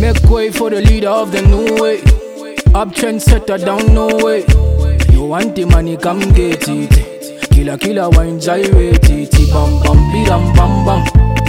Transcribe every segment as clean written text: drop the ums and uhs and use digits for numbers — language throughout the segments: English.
Make way for the leader of the new way. Up trendsetter down no way. You want the money, come get it. Killer wine gyrate it. Bam bam bidam bam bam.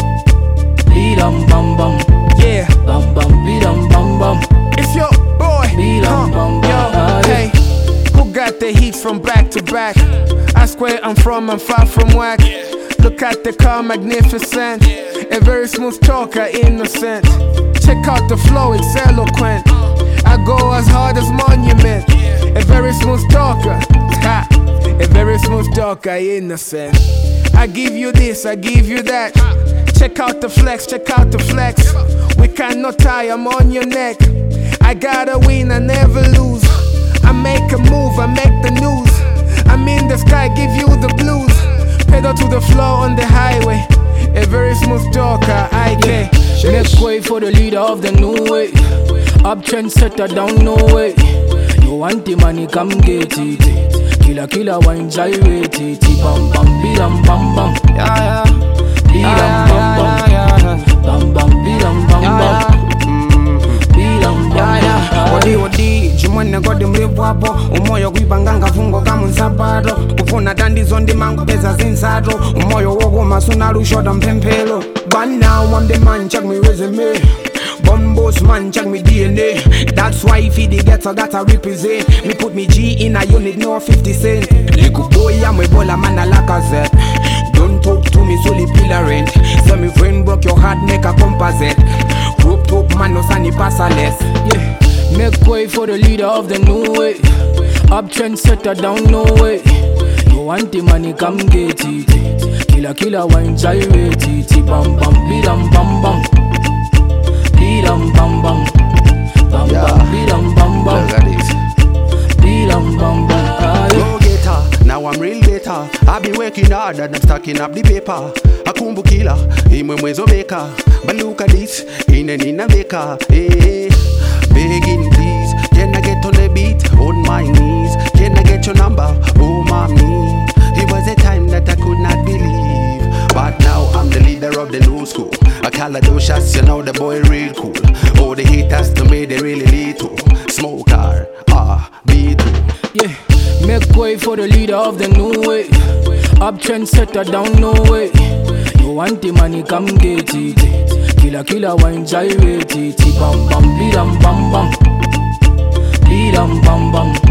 Bidam bam bam. Yeah. Bam bam bidam bam bam. It's your boy. Bidam bam bam. Yo, hey. Who got the heat from back to back? Ask where I'm from, I'm far from whack. Look at the car, magnificent. A very smooth talker, innocent. Check out the flow, it's eloquent. I go as hard as monument. A very smooth talker, ha. A very smooth talker, innocent. I give you this, I give you that. Check out the flex, check out the flex. We cannot tie, I'm on your neck. I gotta win, I never lose. I make a move, I make the news. I'm in the sky, give you the blues. Pedal to the floor on the highway. A very smooth talker, IK. Make way for the leader of the new way. Up trendsetter down no way. You want the money, come get it. Killer wine gyrate it. Bam bam bidam bam bam. Yeah, Bidam bam bam. Bam bam bidam bam bam. Bidam bam bam. Odi jumwana gode mrevwapo umoyo kuipanganga fungo kama nsaparo kufuna dandizo ndi mango pesa zinsato umoyo wogo masuna lushoda mpempelo. But now I'm the man, check me resume. Bombos man, check me DNA. That's why if he gets I gotta represent. Me put me G in a unit, no 50 cent. Little boy, I'm a baller man, I like a Z. Don't talk to me, solely pillar rent. So me friend broke your heart, make a composite. Rope top man, no sunny passerless. Yeah. Make way for the leader of the new way. Up trendsetter down no way. You want the money, come get it. Killer wine gyrate it. Bam bam bidam bam bam. Bidam bam bam. Bam bam bidam bam bam. Look at this. Bidam bam bam. Go get her, now I'm real better. I've been working hard and I'm stacking up the paper. A kumbu killer, imwe mwezo maker. But look at this, in a maker. Hey, begging please, can I get on the beat? On my knees, can I get your number? Oh mommy, it was a time that I could not believe. But now I'm the leader of the new school. I call a do shots, you know the boy real cool. Oh, the haters to me, they really lethal. Smoke car, B2. Yeah. Make way for the leader of the new way. Up trendsetter down no way. You want the money, come get it. Killer wine gyrate it. Bam bam bidam bam bam. Bidam bam bam.